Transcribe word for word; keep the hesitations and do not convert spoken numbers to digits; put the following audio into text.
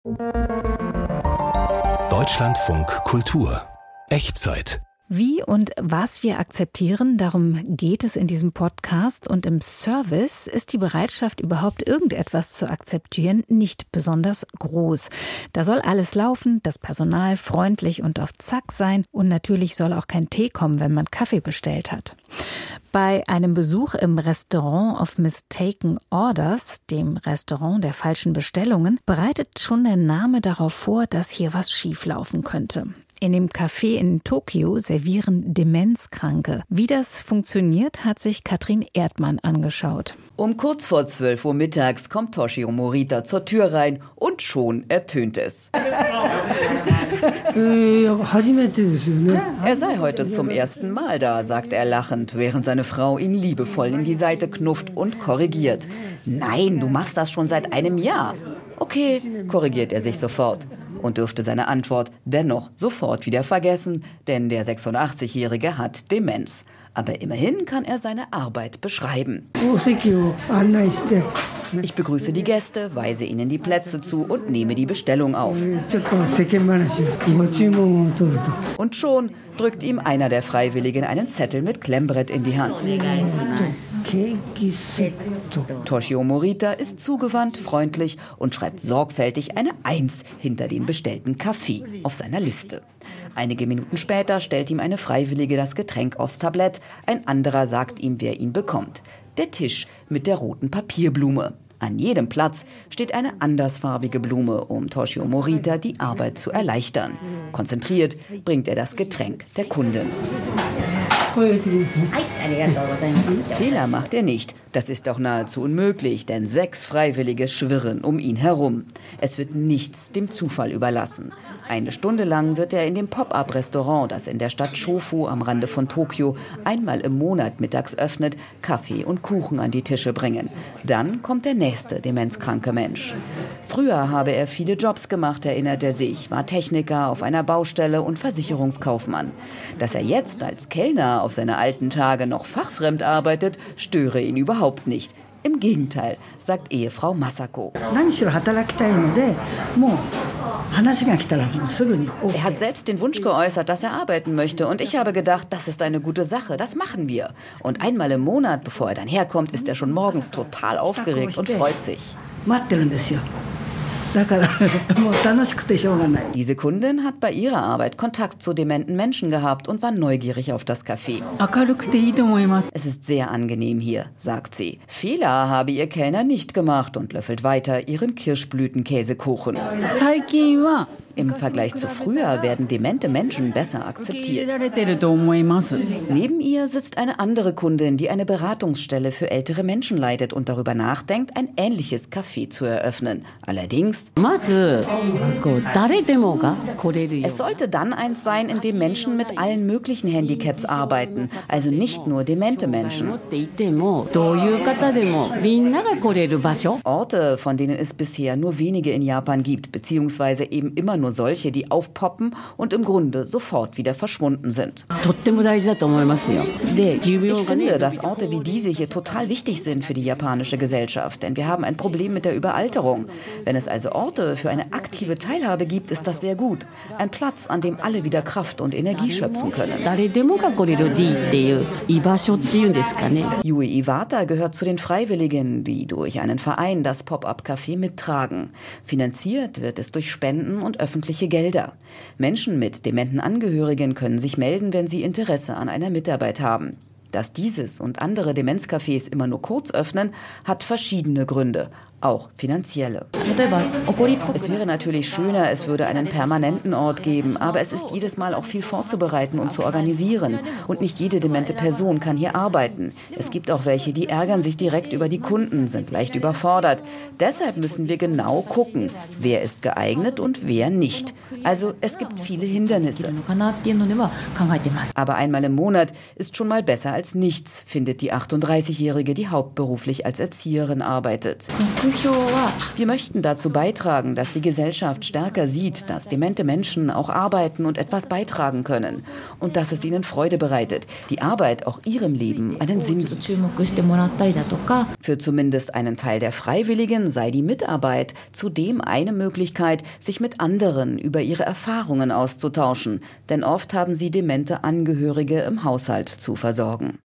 Deutschlandfunk Kultur. Echtzeit. Wie und was wir akzeptieren, darum geht es in diesem Podcast. Und im Service ist die Bereitschaft, überhaupt irgendetwas zu akzeptieren, nicht besonders groß. Da soll alles laufen, das Personal freundlich und auf Zack sein. Und natürlich soll auch kein Tee kommen, wenn man Kaffee bestellt hat. Bei einem Besuch im Restaurant of Mistaken Orders, dem Restaurant der falschen Bestellungen, bereitet schon der Name darauf vor, dass hier was schieflaufen könnte. In dem Café in Tokio servieren Demenzkranke. Wie das funktioniert, hat sich Katrin Erdmann angeschaut. Um kurz vor zwölf Uhr mittags kommt Toshio Morita zur Tür rein und schon ertönt es. Er sei heute zum ersten Mal da, sagt er lachend, während seine Frau ihn liebevoll in die Seite knufft und korrigiert. Nein, du machst das schon seit einem Jahr. Okay, korrigiert er sich sofort. Und dürfte seine Antwort dennoch sofort wieder vergessen, denn der sechsundachtzig-Jährige hat Demenz. Aber immerhin kann er seine Arbeit beschreiben. Ich begrüße die Gäste, weise ihnen die Plätze zu und nehme die Bestellung auf. Und schon drückt ihm einer der Freiwilligen einen Zettel mit Klemmbrett in die Hand. Toshio Morita ist zugewandt, freundlich und schreibt sorgfältig eine Eins hinter den bestellten Kaffee auf seiner Liste. Einige Minuten später stellt ihm eine Freiwillige das Getränk aufs Tablett, ein anderer sagt ihm, wer ihn bekommt. Der Tisch mit der roten Papierblume. An jedem Platz steht eine andersfarbige Blume, um Toshio Morita die Arbeit zu erleichtern. Konzentriert bringt er das Getränk der Kundin. Fehler macht er nicht. Das ist doch nahezu unmöglich, denn sechs Freiwillige schwirren um ihn herum. Es wird nichts dem Zufall überlassen. Eine Stunde lang wird er in dem Pop-up-Restaurant, das in der Stadt Shofu am Rande von Tokio einmal im Monat mittags öffnet, Kaffee und Kuchen an die Tische bringen. Dann kommt der nächste demenzkranke Mensch. Früher habe er viele Jobs gemacht, erinnert er sich, war Techniker auf einer Baustelle und Versicherungskaufmann. Dass er jetzt als Kellner auf seine alten Tage noch fachfremd arbeitet, störe ihn überhaupt nicht. Im Gegenteil, sagt Ehefrau Masako. Er hat selbst den Wunsch geäußert, dass er arbeiten möchte. Und ich habe gedacht, das ist eine gute Sache, das machen wir. Und einmal im Monat, bevor er dann herkommt, ist er schon morgens total aufgeregt und freut sich. Diese Kundin hat bei ihrer Arbeit Kontakt zu dementen Menschen gehabt und war neugierig auf das Café. Es ist sehr angenehm hier, sagt sie. Fehler habe ihr Kellner nicht gemacht und löffelt weiter ihren Kirschblütenkäsekuchen. Im Vergleich zu früher werden demente Menschen besser akzeptiert. Neben ihr sitzt eine andere Kundin, die eine Beratungsstelle für ältere Menschen leitet und darüber nachdenkt, ein ähnliches Café zu eröffnen. Allerdings, es sollte dann eins sein, in dem Menschen mit allen möglichen Handicaps arbeiten, also nicht nur demente Menschen. Orte, von denen es bisher nur wenige in Japan gibt, beziehungsweise eben immer nur solche, die aufpoppen und im Grunde sofort wieder verschwunden sind. Ich finde, dass Orte wie diese hier total wichtig sind für die japanische Gesellschaft, denn wir haben ein Problem mit der Überalterung. Wenn es also Orte für eine aktive Teilhabe gibt, ist das sehr gut. Ein Platz, an dem alle wieder Kraft und Energie schöpfen können. Yui Iwata gehört zu den Freiwilligen, die durch einen Verein das Pop-up-Café mittragen. Finanziert wird es durch Spenden und öffentliche Gelder. Menschen mit dementen Angehörigen können sich melden, wenn sie Interesse an einer Mitarbeit haben. Dass dieses und andere Demenzcafés immer nur kurz öffnen, hat verschiedene Gründe, auch finanzielle. Es wäre natürlich schöner, es würde einen permanenten Ort geben, aber es ist jedes Mal auch viel vorzubereiten und zu organisieren. Und nicht jede demente Person kann hier arbeiten. Es gibt auch welche, die ärgern sich direkt über die Kunden, sind leicht überfordert. Deshalb müssen wir genau gucken, wer ist geeignet und wer nicht. Also es gibt viele Hindernisse. Aber einmal im Monat ist schon mal besser als nichts, findet die achtunddreißigjährige, die hauptberuflich als Erzieherin arbeitet. Wir möchten dazu beitragen, dass die Gesellschaft stärker sieht, dass demente Menschen auch arbeiten und etwas beitragen können und dass es ihnen Freude bereitet, die Arbeit auch ihrem Leben einen Sinn gibt. Für zumindest einen Teil der Freiwilligen sei die Mitarbeit zudem eine Möglichkeit, sich mit anderen über ihre Erfahrungen auszutauschen, denn oft haben sie demente Angehörige im Haushalt zu versorgen.